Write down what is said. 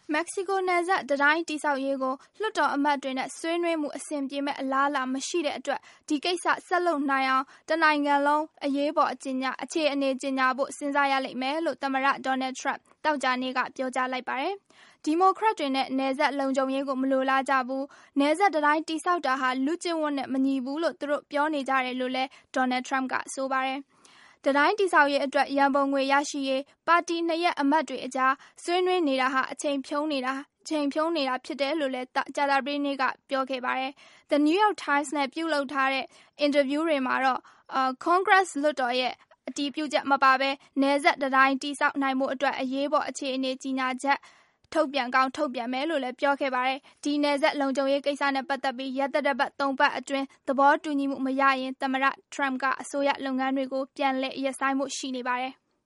မက္ကဆီကိုနယ်စပ်တံတိုင်းတည်ဆောက်ရေးကိုလွှတ်တော်အမတ်တွေနဲ့ဆွေးနွေးမှုအဆင်ပြေမဲ့အလားအလာမရှိတဲ့အတွက်ဒီကိစ္စဆက်လုပ်နိုင်အောင်တနိုင်ငံလုံးအရေးပေါ်အခြေအနေကြေညာဖို့စဉ်းစားရလိမ့်မယ်လို့သမ္မတ Donald Trump သောကြာနေ့ကပြောကြားလိုက်ပါတယ်။ဒီမိုကရက်တွေနဲ့နယ်စပ်လုံခြုံရေးကိုမလိုလားကြဘူး။နယ်စပ်တံတိုင်းတည်ဆောက်တာဟာလူ့ကျင့်ဝတ်နဲ့မညီဘူးလို့သူတို့ပြောနေကြတယ်လို့လည်း Donald Trump ကဆိုပါတယ်။တံတိုင်းတည်ဆောက်ရေးအတွက်ရန်ပုံငွေရရှိရေးပါတီနှစ်ရပ်အမတ်တွေအကြားဆွေးနွေးနေတာဟာအချိန်ဖြုန်းနေတာဖြစ်တယ်လို့လည်းကြာသပတေးနေ့ကပြောခဲ့ပါတယ်။ The New York Times နဲ့ပြုလုပ်ထားတဲ့အင်တာဗျူးတွေမှာတော့Congress လွှတ်တော်ရဲ့အတည်ပြုချက်မပါဘဲနယ်စပ်တံတိုင်းတည်ဆောက်နိုင်ဖို့အတွက်အရေးပေါ်အခြေအနေကြေညာချက်ထုတ်ပြန်ကောင်းထုတ်ပြန်မယ်လို့လည်းပြောခဲ့ပါတယ်။ဒီနယ်စပ်လုံခြုံရေးကိစ္စနဲ့ပတ်သက်ပြီးရက်သတ္တပတ်3 ပတ်အတွင်းသဘောတူညီမှုမရရင်သမ္မတ Trump ကအစိုးရလုပ်ငန်းတွေကိုပြန်လည်ရပ်ဆိုင်းဖို့ရှိနေပါတယ်။